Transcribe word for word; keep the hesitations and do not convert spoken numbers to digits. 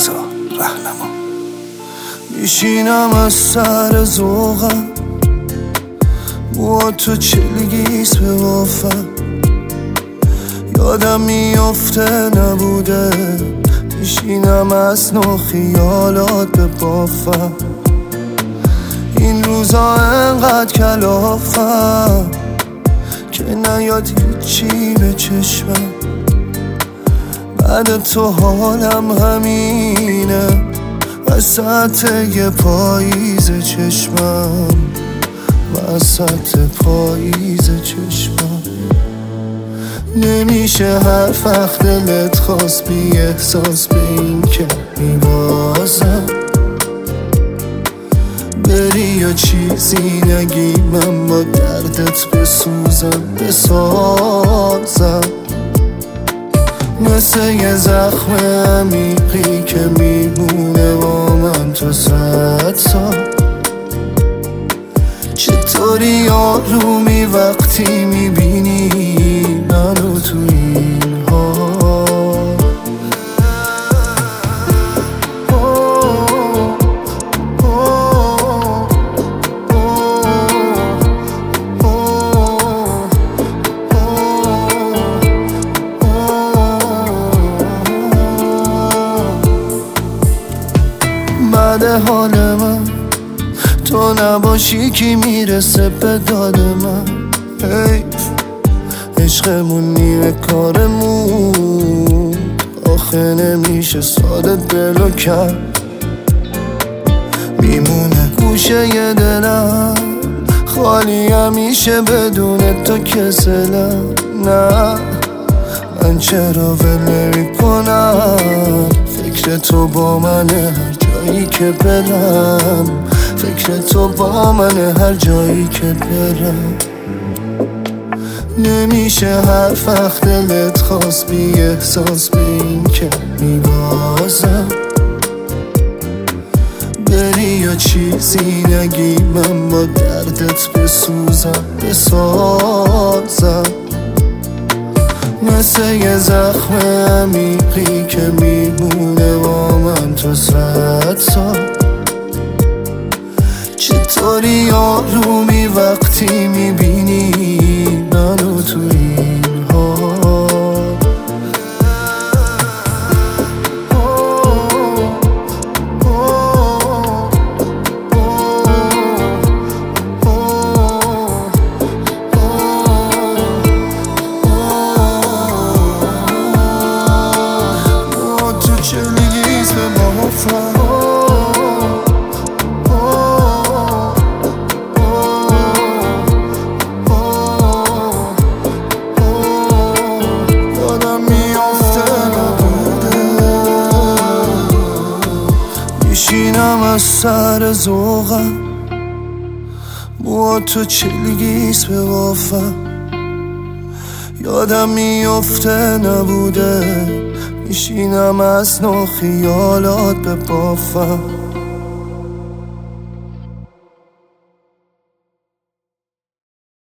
رضا رهنما. میشینم از سر ذوقم، با تو چلگیست به وافم. یادم میافته نبوده، میشینم از نو خیالات به بافم. این روزا انقدر کلافم که نیاد هیچی به چشمم. بعد تو حالم همینه، وسط یه پاییز چشمم، وسط پاییز چشمم. نمیشه هر وقت دلت خواست بی احساس به این که میبازم. بری یا چیزی نگی من با دردت بسوزم بسازم. مثل یه زخم عمیقی که میمونه با من تو صد سال. چطوری آرومی وقتی میبینی منو تو این حال. بعد حال من تو نباشی کی میرسه به داد من. حیف عشقمون نیمه کارمون، آخه نمیشه ساده دلو کرد. میمونه گوشه ی دلم خالی همیشه بدون تو کسلم. نه من چرا ول نمی کنم، فکر تو با منه هر جایی که برم. فکر تو با منه هر جایی که برم. نمیشه هر وقت دلت خواست بی احساس به این که میبازم. بری یا چیزی نگی من با دردت بسوزم بسازم. مثل یه زخم عمیقی که میمونه با من تو صد سال. چطوری آرومی وقتی میبینی منو تو این حال. با تو چلگیز به بافم. میشینم از سر ذوقم، با تو چلگیست به وافم. یادم میافته نبوده، میشینم از نو خیالات به بافم.